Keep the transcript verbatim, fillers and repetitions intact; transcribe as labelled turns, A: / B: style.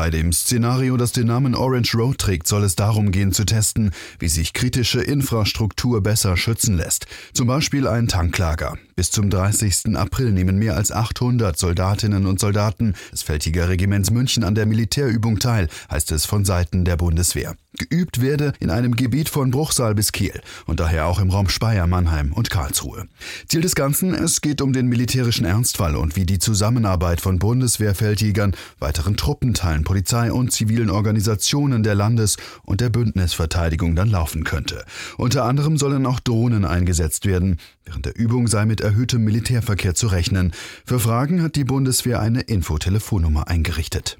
A: Bei dem Szenario, das den Namen Orange Road trägt, soll es darum gehen zu testen, wie sich kritische Infrastruktur besser schützen lässt. Zum Beispiel ein Tanklager. Bis zum dreißigsten April nehmen mehr als achthundert Soldatinnen und Soldaten des Feldjägerregiments München an der Militärübung teil, heißt es von Seiten der Bundeswehr. Geübt werde in einem Gebiet von Bruchsal bis Kiel und daher auch im Raum Speyer, Mannheim und Karlsruhe. Ziel des Ganzen, es geht um den militärischen Ernstfall und wie die Zusammenarbeit von Bundeswehrfeldjägern, weiteren Truppenteilen, Polizei und zivilen Organisationen der Landes- und der Bündnisverteidigung dann laufen könnte. Unter anderem sollen auch Drohnen eingesetzt werden. Während der Übung sei mit erhöhtem Militärverkehr zu rechnen. Für Fragen hat die Bundeswehr eine Infotelefonnummer eingerichtet.